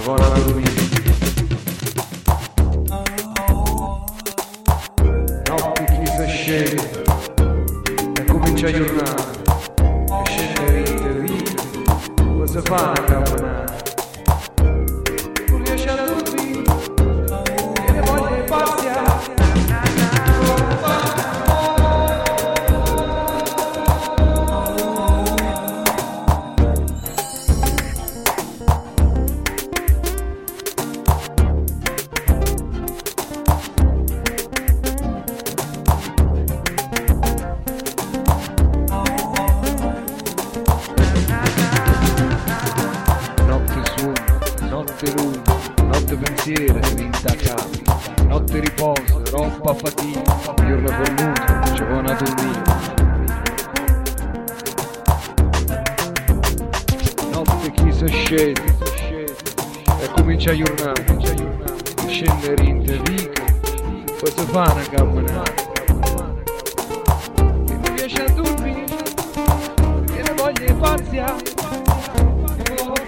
buona dormire. Notte chi si scende e comincia a giornata, e scende in vita, cosa fa una camminata? Tu riesci a dormire e le voglie paziare. Notte luna, notte pensiero, vinta capi, notte riposo, roba fatica, giorno cornuto, ci vuole a dormire. Notte chi si scende e comincia a giornata, scendere in vica, poi si fa una camminata. E non riesce a dormire, e le voglie parziali.